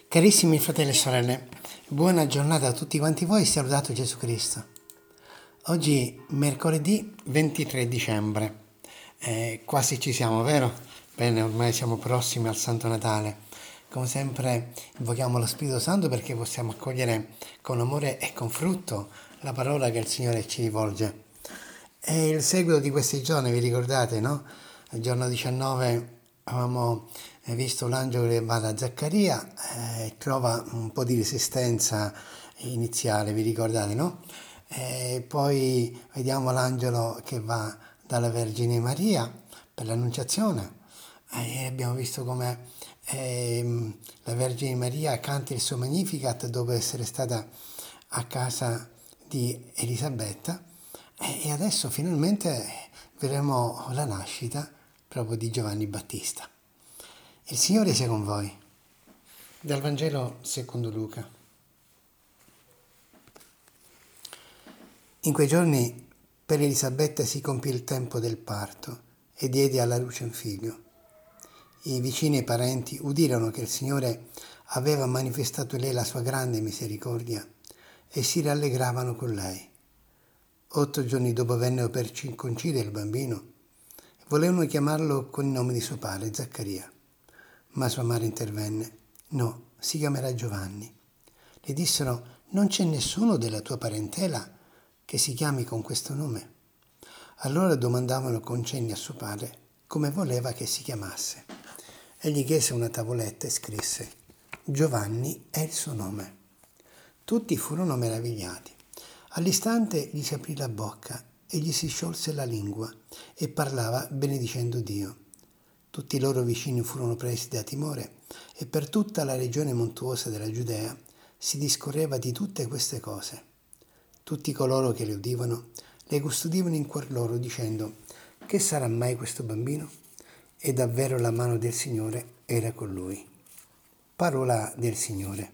Carissimi fratelli e sorelle, buona giornata a tutti quanti voi, sia lodato Gesù Cristo. Oggi mercoledì 23 dicembre, quasi ci siamo, vero? Bene, ormai siamo prossimi al Santo Natale. Come sempre invochiamo lo Spirito Santo perché possiamo accogliere con amore e con frutto la parola che il Signore ci rivolge. E il seguito di questi giorni, vi ricordate, no? Il giorno 19 avevamo visto l'angelo che va da Zaccaria e trova un po' di resistenza iniziale, vi ricordate, no? E poi vediamo l'angelo che va dalla Vergine Maria per l'Annunciazione e abbiamo visto come la Vergine Maria canta il suo Magnificat dopo essere stata a casa di Elisabetta e adesso finalmente vedremo la nascita proprio di Giovanni Battista. Il Signore sia con voi. Dal Vangelo secondo Luca. In quei giorni per Elisabetta si compì il tempo del parto e diede alla luce un figlio. I vicini e i parenti udirono che il Signore aveva manifestato in lei la sua grande misericordia e si rallegravano con lei. 8 giorni dopo vennero per circoncidere il bambino e volevano chiamarlo con il nome di suo padre, Zaccaria. Ma sua madre intervenne. No, si chiamerà Giovanni. Le dissero, non c'è nessuno della tua parentela che si chiami con questo nome. Allora domandavano con cenni a suo padre come voleva che si chiamasse. Egli chiese una tavoletta e scrisse, Giovanni è il suo nome. Tutti furono meravigliati. All'istante gli si aprì la bocca e gli si sciolse la lingua e parlava benedicendo Dio. Tutti i loro vicini furono presi da timore e per tutta la regione montuosa della Giudea si discorreva di tutte queste cose. Tutti coloro che le udivano le custodivano in cuor loro dicendo che sarà mai questo bambino? E davvero la mano del Signore era con lui. Parola del Signore.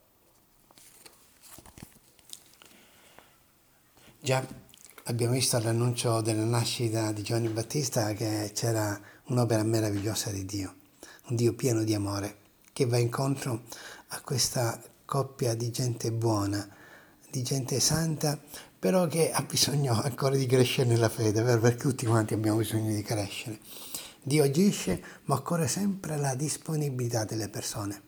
Già abbiamo visto all'annuncio della nascita di Giovanni Battista che c'era un'opera meravigliosa di Dio, un Dio pieno di amore che va incontro a questa coppia di gente buona, di gente santa, però che ha bisogno ancora di crescere nella fede, vero? Perché tutti quanti abbiamo bisogno di crescere. Dio agisce, ma occorre sempre la disponibilità delle persone.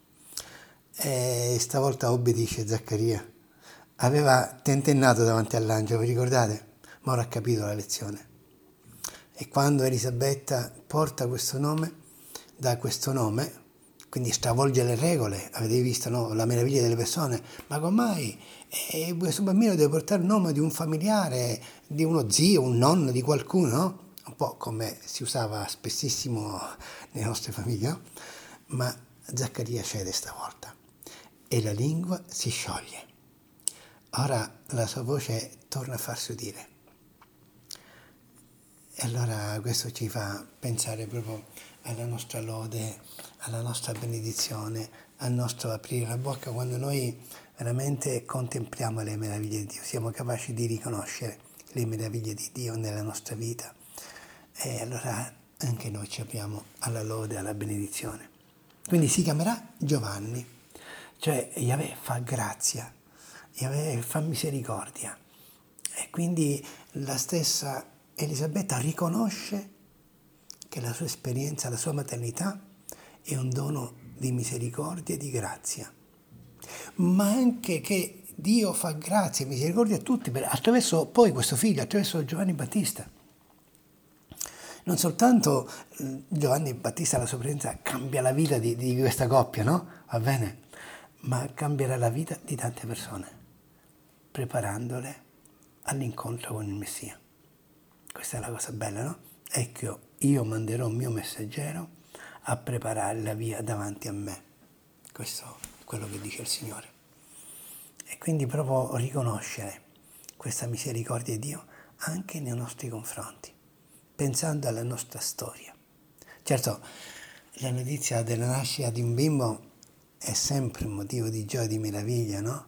E stavolta obbedisce Zaccaria. Aveva tentennato davanti all'angelo, vi ricordate? Ma ora ha capito la lezione. E quando Elisabetta porta questo nome, dà questo nome, quindi stravolge le regole, avete visto, no? La meraviglia delle persone, ma come mai? Questo bambino deve portare il nome di un familiare, di uno zio, un nonno, di qualcuno, no? Un po' come si usava spessissimo nelle nostre famiglie, no? Ma Zaccaria cede stavolta e la lingua si scioglie. Ora la sua voce torna a farsi udire. E allora questo ci fa pensare proprio alla nostra lode, alla nostra benedizione, al nostro aprire la bocca quando noi veramente contempliamo le meraviglie di Dio, siamo capaci di riconoscere le meraviglie di Dio nella nostra vita. E allora anche noi ci apriamo alla lode, alla benedizione. Quindi si chiamerà Giovanni, cioè Yahweh fa grazia, Yahweh fa misericordia. E quindi la stessa Elisabetta riconosce che la sua esperienza, la sua maternità è un dono di misericordia e di grazia, ma anche che Dio fa grazia e misericordia a tutti attraverso poi questo figlio, attraverso Giovanni Battista. Non soltanto Giovanni Battista, la sua presenza, cambia la vita di questa coppia, no? Va bene? Ma cambierà la vita di tante persone, preparandole all'incontro con il Messia. Questa è la cosa bella, no? Ecco, io manderò un mio messaggero a preparare la via davanti a me. Questo è quello che dice il Signore. E quindi proprio riconoscere questa misericordia di Dio anche nei nostri confronti, pensando alla nostra storia. Certo, la notizia della nascita di un bimbo è sempre un motivo di gioia e di meraviglia, no?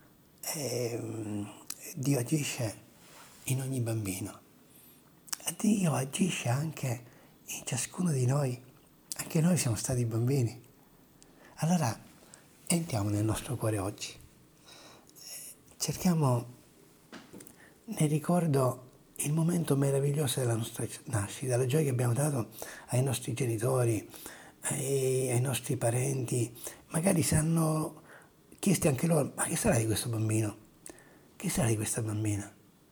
E Dio agisce in ogni bambino. Dio agisce anche in ciascuno di noi. Anche noi siamo stati bambini. Allora entriamo nel nostro cuore oggi. Cerchiamo nel ricordo il momento meraviglioso della nostra nascita, la gioia che abbiamo dato ai nostri genitori, ai nostri parenti. Magari si hanno chiesti anche loro, ma che sarà di questo bambino? Che sarà di questa bambina?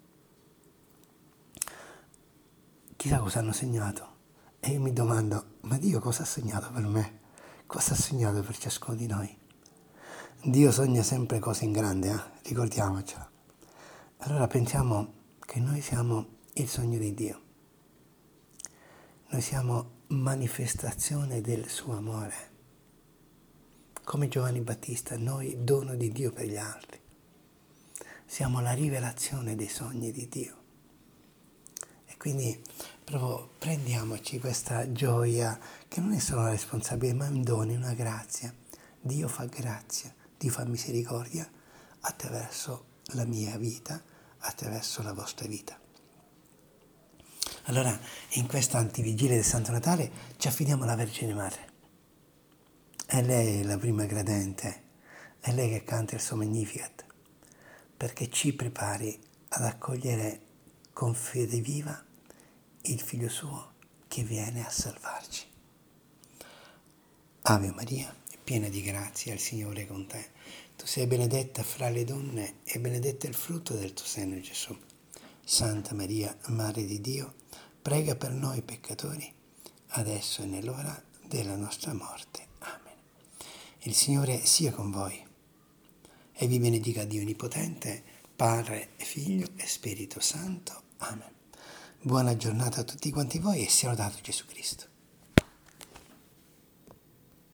Chissà cosa hanno segnato. E io mi domando, ma Dio cosa ha segnato per me? Cosa ha segnato per ciascuno di noi? Dio sogna sempre cose in grande, ricordiamocelo. Allora pensiamo che noi siamo il sogno di Dio. Noi siamo manifestazione del suo amore. Come Giovanni Battista, noi dono di Dio per gli altri. Siamo la rivelazione dei sogni di Dio. E quindi proprio prendiamoci questa gioia che non è solo una responsabilità, ma è un dono, una grazia. Dio fa grazia, Dio fa misericordia attraverso la mia vita, attraverso la vostra vita. Allora, in questa antivigilia del Santo Natale ci affidiamo alla Vergine Madre. È lei la prima gradente, è lei che canta il suo Magnificat, perché ci prepari ad accogliere con fede viva il Figlio suo che viene a salvarci. Ave Maria, piena di grazia, il Signore è con te. Tu sei benedetta fra le donne e benedetto è il frutto del tuo seno, Gesù. Santa Maria, Madre di Dio, prega per noi peccatori, adesso e nell'ora della nostra morte. Amen. Il Signore sia con voi e vi benedica Dio Onnipotente, Padre, Figlio e Spirito Santo. Amen. Buona giornata a tutti quanti voi e sia lodato Gesù Cristo.